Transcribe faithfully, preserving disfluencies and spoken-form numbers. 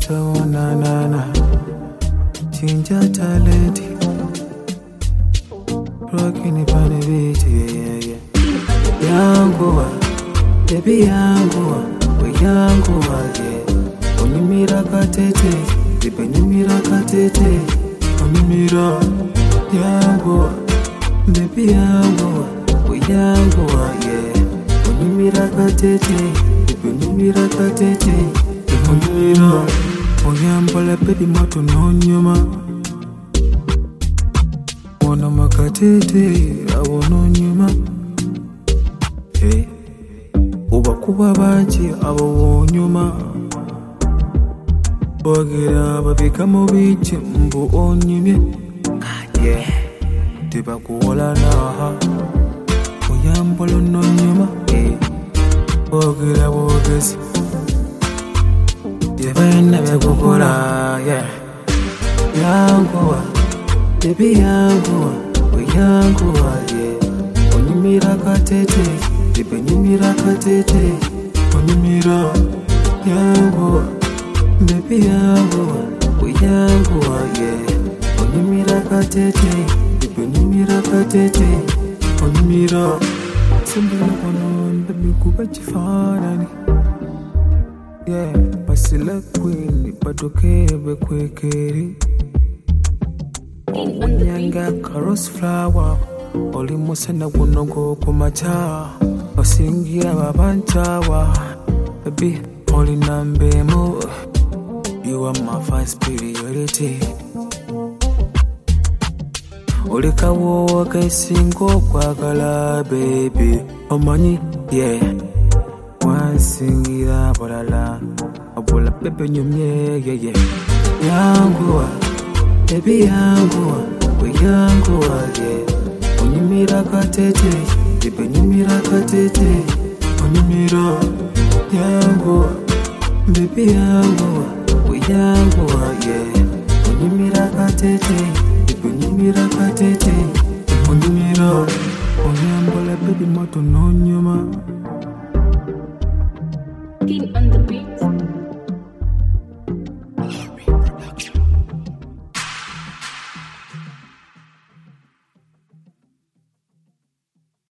so na na na. Ginger talent. Rocking it on the beat, yeah, yeah. Yangu wa, baby yangu wa, we yangu wa, yeah. Onimira katete, baby onimira katete, onimira. Yangu wa, baby yangu wa, we yangu wa, yeah. Onimira katete, baby onimira katete, onimira. Oyambola baby moto no nyuma. Wana makatete abono nyuma. Hey, uba kuba baji abo nyuma. Bagira babika mu bichi mbu onyumye. Yeah, tiba kuola na ha. Oyambola no nyuma. Hey, bagira bogesi. Yevena bekukula, yeah. Yangu wa, baby yangu wa, we yangu wa, yeah. Onimira katete, baby onimira katete, onimira. Yangu wa, baby yangu wa, we yangu wa, yeah. Onimira katete, baby onimira katete, onimira. Sembele kono, baby kubachifanani. Yeah, basila queen, batoke bekwekeri. Onyanga carouse flower, oli musena gunogo kumacha. Basingira babanchawa, baby oli nambemo. You are my first priority. Oli kawo kaisingo kwagala, baby. Omanyi, yeah. Wansingira bolala abola pepe nyumye yeah yeah. Yangu wa, baby yangu wa, we yangu wa, yeah. Onimira katete, baby onimira katete, onimira. Yangu wa, baby yangu wa, we yangu wa, yeah. Onimira katete, baby onimira katete, onimira. Oyambola baby moto no nyuma. On the beat.